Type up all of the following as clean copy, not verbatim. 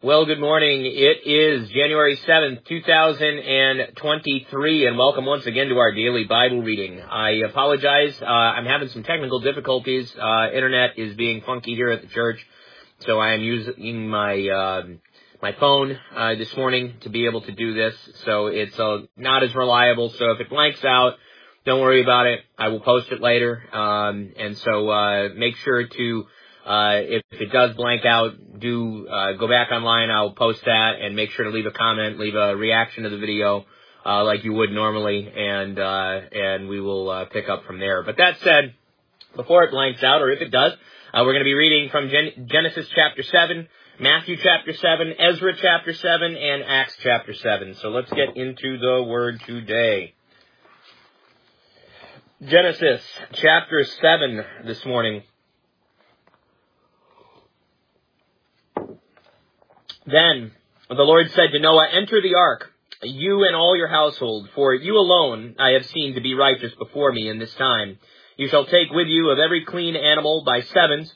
Well, good morning. It is January 7th, 2023, and welcome once again to our daily Bible reading. I apologize. I'm having some technical difficulties. Internet is being funky here at the church, so I am using my phone this morning to be able to do this, so it's not as reliable. So if it blanks out, don't worry about it. I will post it later, and so make sure to if it does blank out, do go back online. I'll post that, and make sure to leave a comment, leave a reaction to the video like you would normally, and we will pick up from there. But that said, before it blanks out, or if it does, we're going to be reading from Genesis chapter 7, Matthew chapter 7, Ezra chapter 7, and Acts chapter 7. So let's get into the Word today. Genesis chapter 7 this morning. Then the Lord said to Noah, "Enter the ark, you and all your household, for you alone I have seen to be righteous before me in this time. You shall take with you of every clean animal by sevens,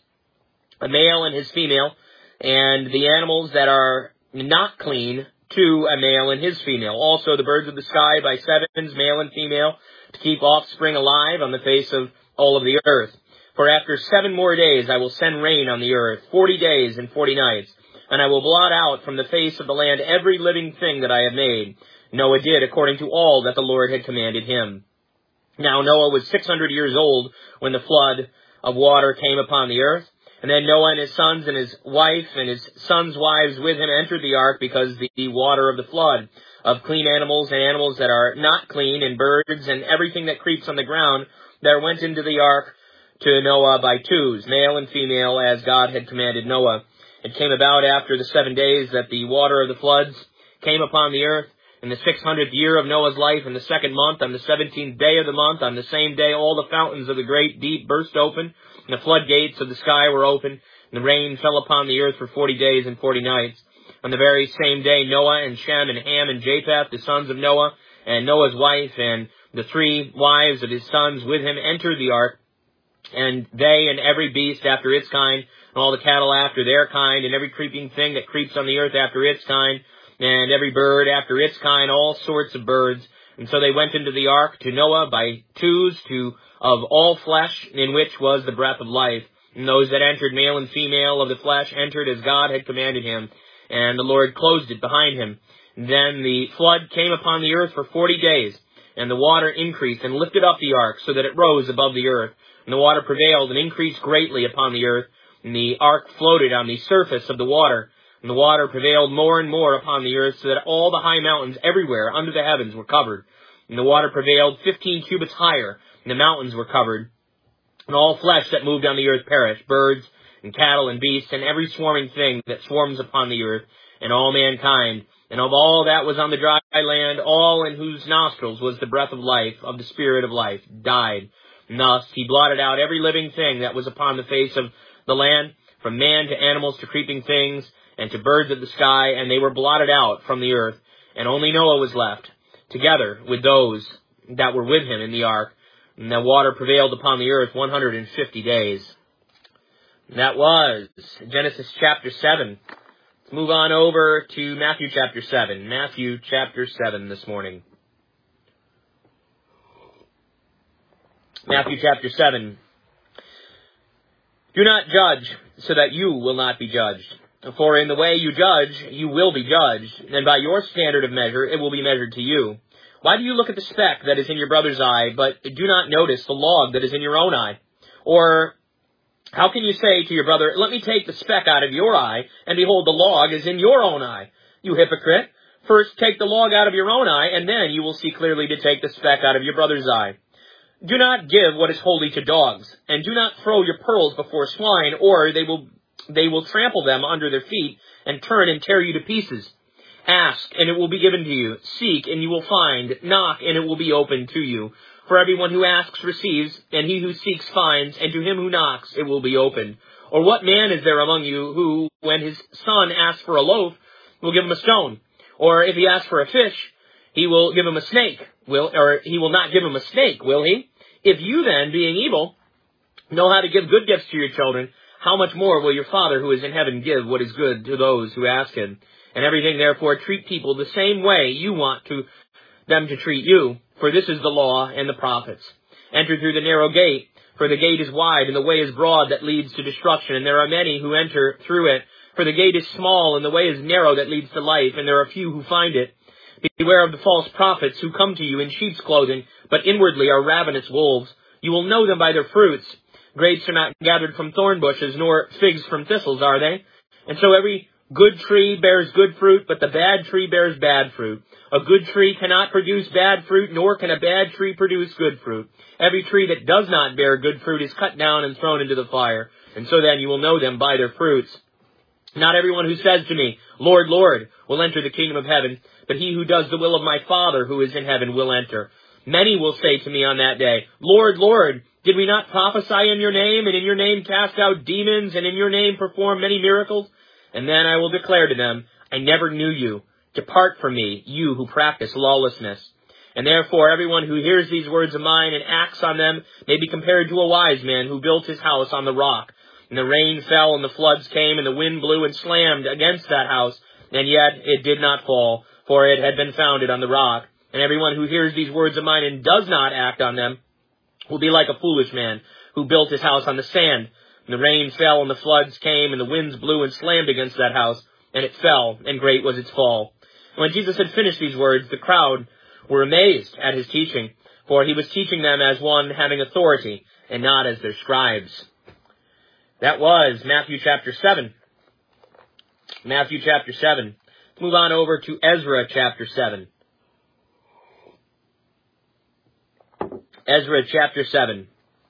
a male and his female, and the animals that are not clean, two, a male and his female. Also the birds of the sky by sevens, male and female, to keep offspring alive on the face of all of the earth. For after 7 more days I will send rain on the earth, 40 days and 40 nights. And I will blot out from the face of the land every living thing that I have made." Noah did according to all that the Lord had commanded him. Now Noah was 600 years old when the flood of water came upon the earth. And then Noah and his sons and his wife and his sons' wives with him entered the ark, because the water of the flood of clean animals and animals that are not clean, and birds and everything that creeps on the ground, there went into the ark to Noah by twos, male and female, as God had commanded Noah. It came about after the 7 days that the water of the floods came upon the earth, in the 600th year of Noah's life, in the 2nd month, on the 17th day of the month. On the same day all the fountains of the great deep burst open, and the floodgates of the sky were open, and the rain fell upon the earth for 40 days and 40 nights. On the very same day Noah and Shem and Ham and Japheth, the sons of Noah, and Noah's wife, and the 3 wives of his sons with him entered the ark, and they and every beast after its kind, and all the cattle after their kind, and every creeping thing that creeps on the earth after its kind, and every bird after its kind, all sorts of birds. And so they went into the ark to Noah by twos, of all flesh, in which was the breath of life. And those that entered, male and female of the flesh, entered as God had commanded him. And the Lord closed it behind him. Then the flood came upon the earth for 40 days, and the water increased and lifted up the ark, so that it rose above the earth. And the water prevailed and increased greatly upon the earth, and the ark floated on the surface of the water. And the water prevailed more and more upon the earth, so that all the high mountains everywhere under the heavens were covered. And the water prevailed 15 cubits higher, and the mountains were covered. And all flesh that moved on the earth perished, birds and cattle and beasts, and every swarming thing that swarms upon the earth, and all mankind. And of all that was on the dry land, all in whose nostrils was the breath of life, of the spirit of life, died. And thus he blotted out every living thing that was upon the face of the land, from man to animals to creeping things, and to birds of the sky, and they were blotted out from the earth. And only Noah was left, together with those that were with him in the ark. And the water prevailed upon the earth 150 days. That was Genesis chapter 7. Let's move on over to Matthew chapter 7. Matthew chapter 7 this morning. Matthew chapter 7. "Do not judge, so that you will not be judged. For in the way you judge, you will be judged, and by your standard of measure it will be measured to you. Why do you look at the speck that is in your brother's eye, but do not notice the log that is in your own eye? Or how can you say to your brother, 'Let me take the speck out of your eye,' and behold, the log is in your own eye? You hypocrite! First take the log out of your own eye, and then you will see clearly to take the speck out of your brother's eye. Do not give what is holy to dogs, and do not throw your pearls before swine, or they will trample them under their feet, and turn and tear you to pieces. Ask, and it will be given to you. Seek, and you will find. Knock, and it will be opened to you. For everyone who asks receives, and he who seeks finds, and to him who knocks it will be opened. Or what man is there among you who, when his son asks for a loaf, will give him a stone? Or if he asks for a fish, he will give him a snake? He will not give him a snake, will he? If you then, being evil, know how to give good gifts to your children, how much more will your Father who is in heaven give what is good to those who ask him? And everything, therefore, treat people the same way you want them to treat you, for this is the law and the prophets. Enter through the narrow gate, for the gate is wide and the way is broad that leads to destruction, and there are many who enter through it. For the gate is small and the way is narrow that leads to life, and there are few who find it. Beware of the false prophets who come to you in sheep's clothing, but inwardly are ravenous wolves. You will know them by their fruits. Grapes are not gathered from thorn bushes, nor figs from thistles, are they? And so every good tree bears good fruit, but the bad tree bears bad fruit. A good tree cannot produce bad fruit, nor can a bad tree produce good fruit. Every tree that does not bear good fruit is cut down and thrown into the fire. And so then you will know them by their fruits. Not everyone who says to me, Lord, Lord, will enter the kingdom of heaven, but he who does the will of my Father who is in heaven will enter. Many will say to me on that day, Lord, Lord, did we not prophesy in your name, and in your name cast out demons, and in your name perform many miracles? And then I will declare to them, I never knew you. Depart from me, you who practice lawlessness. And therefore everyone who hears these words of mine and acts on them may be compared to a wise man who built his house on the rock. And the rain fell, and the floods came, and the wind blew and slammed against that house, and yet it did not fall, for it had been founded on the rock. And everyone who hears these words of mine and does not act on them will be like a foolish man who built his house on the sand. And the rain fell, and the floods came, and the winds blew and slammed against that house, and it fell, and great was its fall. And when Jesus had finished these words, the crowd were amazed at his teaching, for he was teaching them as one having authority, and not as their scribes. That was Matthew chapter 7. Matthew chapter 7. Let's move on over to Ezra chapter 7. Ezra chapter 7.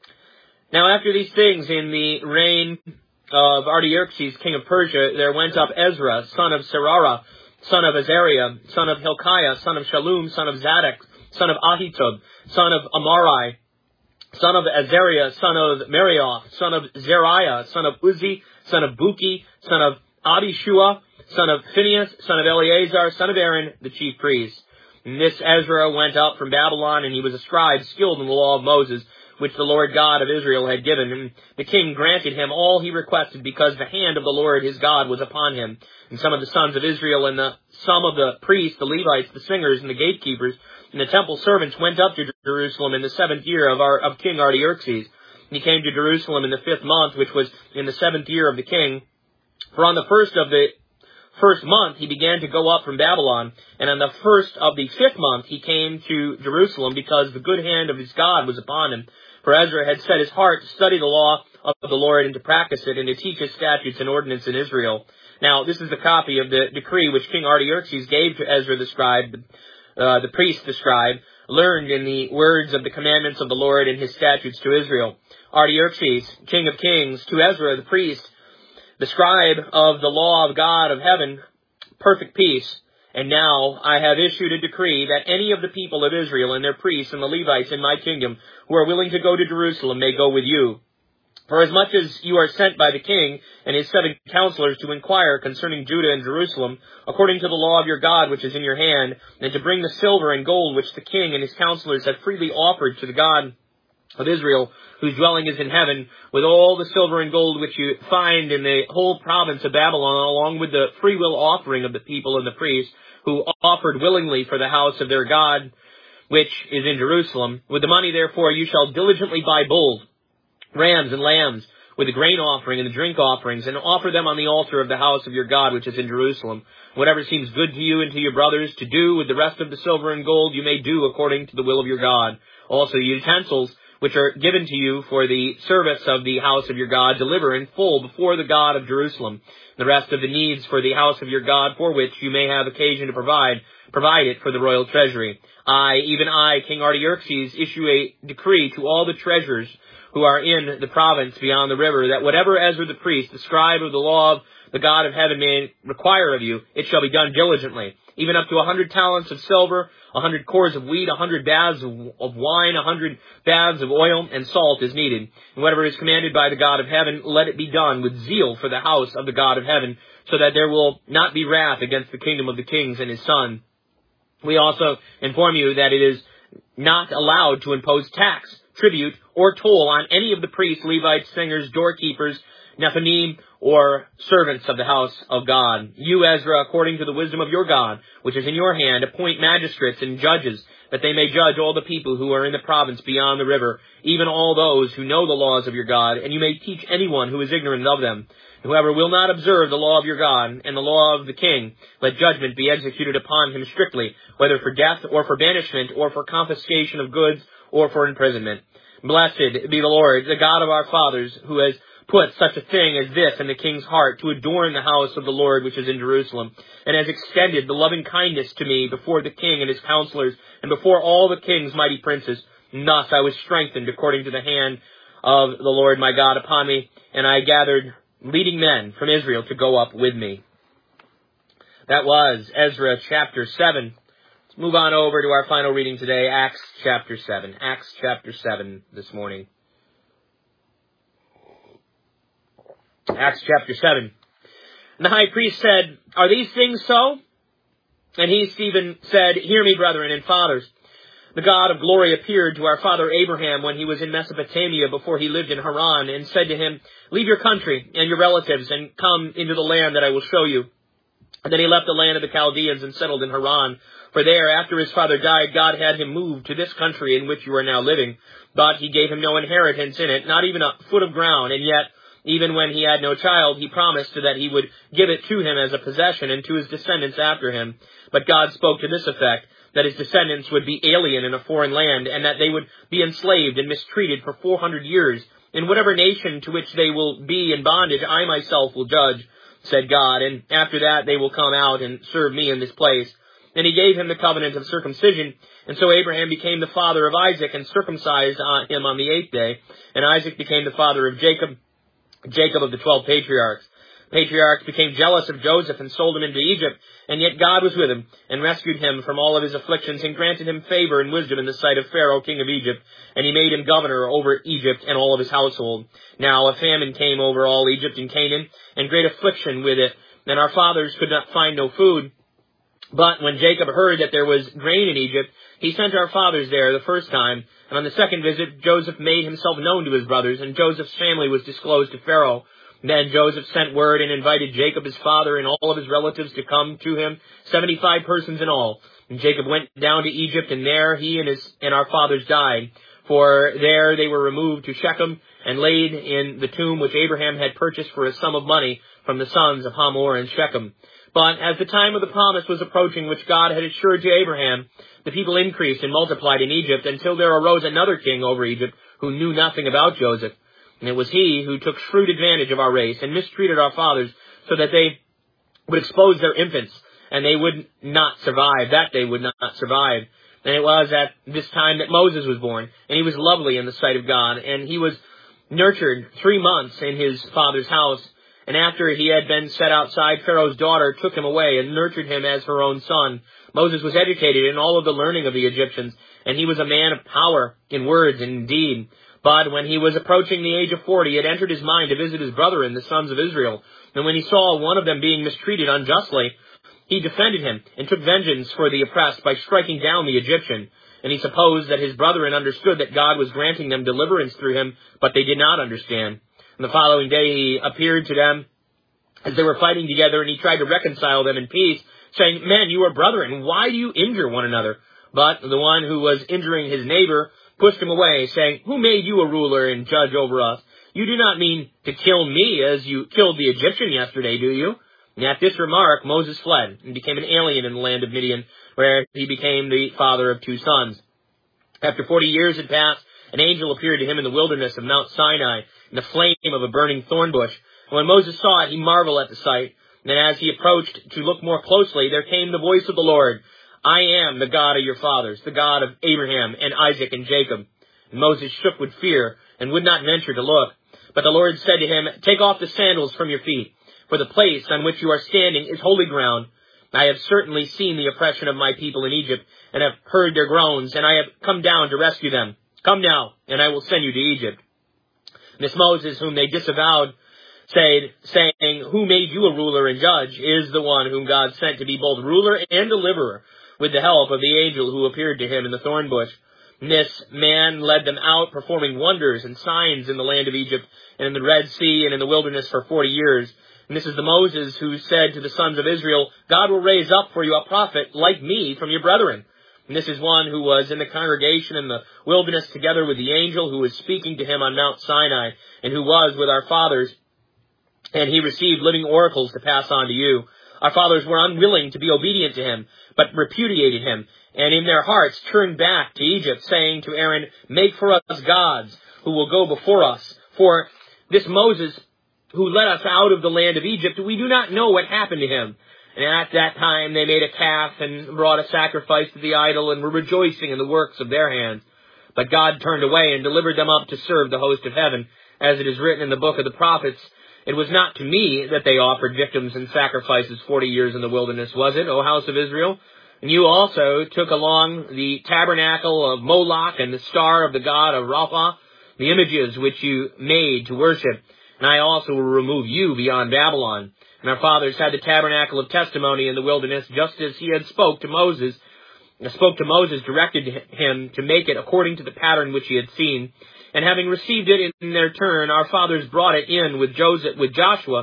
Now after these things, in the reign of Artaxerxes, king of Persia, there went up Ezra, son of Serara, son of Azariah, son of Hilkiah, son of Shallum, son of Zadok, son of Ahitub, son of Amarai, son of Azariah, son of Merioth, son of Zeriah, son of Uzzi, son of Buki, son of Abishua, son of Phinehas, son of Eleazar, son of Aaron, the chief priest. And this Ezra went up from Babylon, and he was a scribe skilled in the law of Moses, which the Lord God of Israel had given him. The king granted him all he requested, because the hand of the Lord his God was upon him. And some of the sons of Israel and some of the priests, the Levites, the singers, and the gatekeepers, and the temple servants went up to Jerusalem in the 7th year of King Artaxerxes. And he came to Jerusalem in the 5th month, which was in the 7th year of the king. For on the first month he began to go up from Babylon, and on the first of the 5th month he came to Jerusalem, because the good hand of his God was upon him. For Ezra had set his heart to study the law of the Lord, and to practice it, and to teach his statutes and ordinance in Israel. Now, this is the copy of the decree which King Artaxerxes gave to Ezra the scribe, the priest the scribe, learned in the words of the commandments of the Lord and his statutes to Israel. Artaxerxes, king of kings, to Ezra the priest, the scribe of the law of God of heaven, perfect peace. And now I have issued a decree that any of the people of Israel and their priests and the Levites in my kingdom who are willing to go to Jerusalem may go with you. For as much as you are sent by the king and his 7 counselors to inquire concerning Judah and Jerusalem, according to the law of your God which is in your hand, and to bring the silver and gold which the king and his counselors have freely offered to the God of Israel, whose dwelling is in heaven, with all the silver and gold which you find in the whole province of Babylon, along with the freewill offering of the people and the priests, who offered willingly for the house of their God, which is in Jerusalem. With the money, therefore, you shall diligently buy bulls, rams, and lambs, with the grain offering and the drink offerings, and offer them on the altar of the house of your God, which is in Jerusalem. Whatever seems good to you and to your brothers to do with the rest of the silver and gold, you may do according to the will of your God. Also, utensils which are given to you for the service of the house of your God, deliver in full before the God of Jerusalem. The rest of the needs for the house of your God, for which you may have occasion to provide it for the royal treasury. Even I, King Artaxerxes, issue a decree to all the treasurers who are in the province beyond the river, that whatever Ezra the priest, the scribe of the law of the God of heaven, may require of you, it shall be done diligently, even up to 100 talents of silver, 100 cores of wheat, 100 baths of wine, 100 baths of oil, and salt is needed. And whatever is commanded by the God of heaven, let it be done with zeal for the house of the God of heaven, so that there will not be wrath against the kingdom of the kings and his son. We also inform you that it is not allowed to impose tax, tribute, or toll on any of the priests, Levites, singers, doorkeepers, Nethinim, or servants of the house of God. You, Ezra, according to the wisdom of your God, which is in your hand, appoint magistrates and judges, that they may judge all the people who are in the province beyond the river, even all those who know the laws of your God, and you may teach anyone who is ignorant of them. Whoever will not observe the law of your God and the law of the king, let judgment be executed upon him strictly, whether for death or for banishment or for confiscation of goods or for imprisonment. Blessed be the Lord, the God of our fathers, who has put such a thing as this in the king's heart, to adorn the house of the Lord which is in Jerusalem, and has extended the loving kindness to me before the king and his counselors, and before all the king's mighty princes. And thus I was strengthened according to the hand of the Lord my God upon me, and I gathered leading men from Israel to go up with me. That was Ezra chapter 7. Let's move on over to our final reading today, Acts chapter 7. Acts chapter 7 this morning. Acts chapter 7. And the high priest said, "Are these things so?" And he, Stephen, said, "Hear me, brethren and fathers. The God of glory appeared to our father Abraham when he was in Mesopotamia before he lived in Haran, and said to him, 'Leave your country and your relatives and come into the land that I will show you.' And then he left the land of the Chaldeans and settled in Haran. For there, after his father died, God had him move to this country in which you are now living. But he gave him no inheritance in it, not even a foot of ground, and yet, even when he had no child, he promised that he would give it to him as a possession and to his descendants after him. But God spoke to this effect, that his descendants would be alien in a foreign land, and that they would be enslaved and mistreated for 400 years. In whatever nation to which they will be in bondage, I myself will judge, said God, and after that they will come out and serve me in this place. And he gave him the covenant of circumcision, and so Abraham became the father of Isaac, and circumcised him on the 8th day. And Isaac became the father of Jacob, Jacob of the 12 patriarchs. Patriarchs became jealous of Joseph and sold him into Egypt, and yet God was with him, and rescued him from all of his afflictions, and granted him favor and wisdom in the sight of Pharaoh, king of Egypt, and he made him governor over Egypt and all of his household. Now a famine came over all Egypt and Canaan, and great affliction with it, and our fathers could not find no food. But when Jacob heard that there was grain in Egypt, he sent our fathers there the first time, and on the second visit Joseph made himself known to his brothers, and Joseph's family was disclosed to Pharaoh. Then Joseph sent word and invited Jacob his father and all of his relatives to come to him, 75 persons in all. And Jacob went down to Egypt, and there he and our fathers died. For there they were removed to Shechem and laid in the tomb which Abraham had purchased for a sum of money from the sons of Hamor and Shechem. But as the time of the promise was approaching which God had assured to Abraham, the people increased and multiplied in Egypt until there arose another king over Egypt who knew nothing about Joseph. And it was he who took shrewd advantage of our race and mistreated our fathers, so that they would expose their infants, and they would not survive, And it was at this time that Moses was born, and he was lovely in the sight of God, and he was nurtured 3 months in his father's house. And after he had been set outside, Pharaoh's daughter took him away and nurtured him as her own son. Moses was educated in all of the learning of the Egyptians, and he was a man of power in words and in deed. But when he was approaching the age of 40, it entered his mind to visit his brethren, the sons of Israel. And when he saw one of them being mistreated unjustly, he defended him and took vengeance for the oppressed by striking down the Egyptian. And he supposed that his brethren understood that God was granting them deliverance through him, but they did not understand. And the following day he appeared to them as they were fighting together, and he tried to reconcile them in peace, saying, "Men, you are brethren. Why do you injure one another?" But the one who was injuring his neighbor pushed him away, saying, "Who made you a ruler and judge over us? You do not mean to kill me as you killed the Egyptian yesterday, do you?" And at this remark Moses fled and became an alien in the land of Midian, where he became the father of 2 sons. After 40 years had passed, an angel appeared to him in the wilderness of Mount Sinai in the flame of a burning thorn bush. And when Moses saw it, he marveled at the sight. And as he approached to look more closely, there came the voice of the Lord, "I am the God of your fathers, the God of Abraham and Isaac and Jacob." And Moses shook with fear and would not venture to look. But the Lord said to him, "Take off the sandals from your feet, for the place on which you are standing is holy ground. I have certainly seen the oppression of my people in Egypt, and have heard their groans, and I have come down to rescue them. Come now, and I will send you to Egypt." This Moses, whom they disavowed, saying, "Who made you a ruler and judge?" is the one whom God sent to be both ruler and deliverer, with the help of the angel who appeared to him in the thorn bush. This man led them out, performing wonders and signs in the land of Egypt, and in the Red Sea, and in the wilderness for 40 years. And this is the Moses who said to the sons of Israel, God will raise up for you a prophet like me from your brethren. And this is one who was in the congregation in the wilderness together with the angel who was speaking to him on Mount Sinai, and who was with our fathers. And he received living oracles to pass on to you. Our fathers were unwilling to be obedient to him, but repudiated him, and in their hearts turned back to Egypt, saying to Aaron, make for us gods who will go before us. For this Moses who led us out of the land of Egypt, we do not know what happened to him. And at that time they made a calf and brought a sacrifice to the idol and were rejoicing in the works of their hands. But God turned away and delivered them up to serve the host of heaven. As it is written in the book of the prophets, it was not to me that they offered victims and sacrifices 40 years in the wilderness, was it, O house of Israel? And you also took along the tabernacle of Moloch and the star of the god of Rapha, the images which you made to worship. And I also will remove you beyond Babylon. And our fathers had the tabernacle of testimony in the wilderness, just as he had spoke to Moses, directed him to make it according to the pattern which he had seen. And having received it in their turn, our fathers brought it in with Joshua,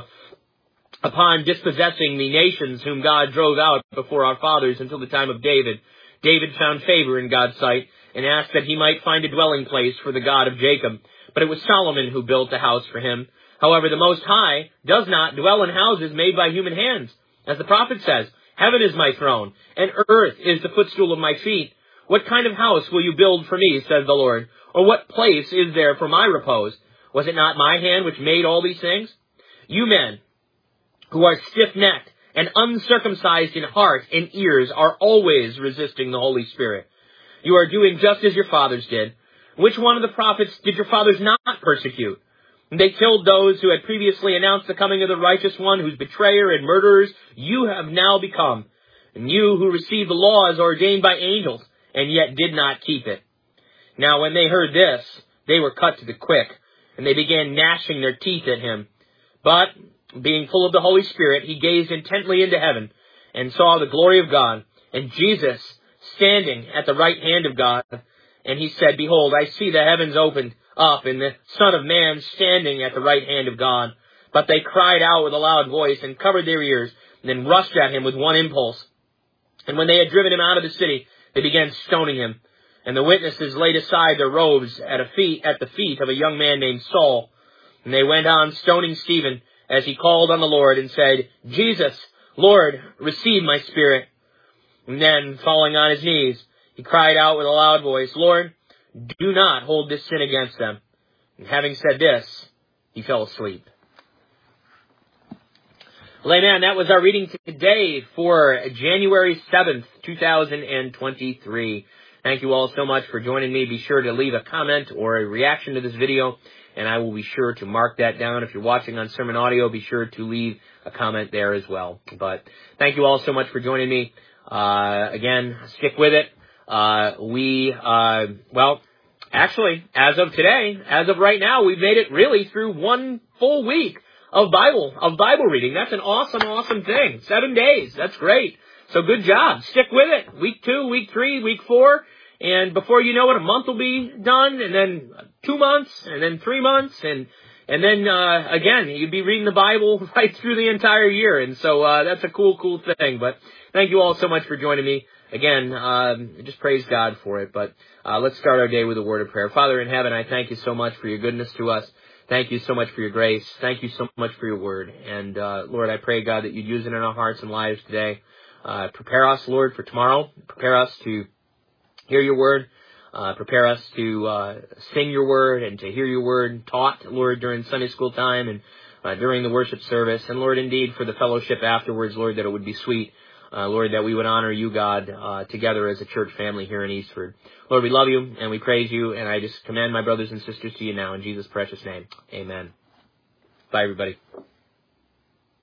upon dispossessing the nations whom God drove out before our fathers until the time of David. David found favor in God's sight, and asked that he might find a dwelling place for the God of Jacob. But it was Solomon who built the house for him. However, the Most High does not dwell in houses made by human hands. As the prophet says, heaven is my throne, and earth is the footstool of my feet. What kind of house will you build for me, says the Lord? Or what place is there for my repose? Was it not my hand which made all these things? You men, who are stiff-necked and uncircumcised in heart and ears, are always resisting the Holy Spirit. You are doing just as your fathers did. Which one of the prophets did your fathers not persecute? They killed those who had previously announced the coming of the righteous one, whose betrayer and murderers you have now become. And you who received the laws ordained by angels, and yet did not keep it. Now when they heard this, they were cut to the quick, and they began gnashing their teeth at him. But, being full of the Holy Spirit, he gazed intently into heaven, and saw the glory of God, and Jesus standing at the right hand of God. And he said, Behold, I see the heavens opened up, and the Son of Man standing at the right hand of God. But they cried out with a loud voice, and covered their ears, and then rushed at him with one impulse. And when they had driven him out of the city, they began stoning him. And the witnesses laid aside their robes at the feet of a young man named Saul. And they went on stoning Stephen, as he called on the Lord, and said, Jesus, Lord, receive my spirit. And then, falling on his knees, he cried out with a loud voice, Lord, do not hold this sin against them. And having said this, he fell asleep. Well, amen. That was our reading today for January 7th, 2023. Thank you all so much for joining me. Be sure to leave a comment or a reaction to this video, and I will be sure to mark that down. If you're watching on sermon audio, be sure to leave a comment there as well. But thank you all so much for joining me. Again, stick with it. Actually, as of today, as of right now, we've made it really through one full week of Bible reading. That's an awesome thing. 7 days. That's great. So good job. Stick with it. Week 2, week 3, week 4. And before you know it, a month will be done, and then 2 months, and then 3 months, and then, again, you'd be reading the Bible right through the entire year. And so, that's a cool thing. But thank you all so much for joining me. Again, just praise God for it. But, let's start our day with a word of prayer. Father in heaven, I thank you so much for your goodness to us. Thank you so much for your grace. Thank you so much for your word. And, Lord, I pray, God, that you'd use it in our hearts and lives today. Prepare us, Lord, for tomorrow. Prepare us to hear your word. Prepare us to sing your word and to hear your word taught, Lord, during Sunday school time and during the worship service. And, Lord, indeed, for the fellowship afterwards, Lord, that it would be sweet. Lord, that we would honor you, God, together as a church family here in Eastford. Lord, we love you and we praise you, and I just commend my brothers and sisters to you now in Jesus' precious name. Amen. Bye, everybody.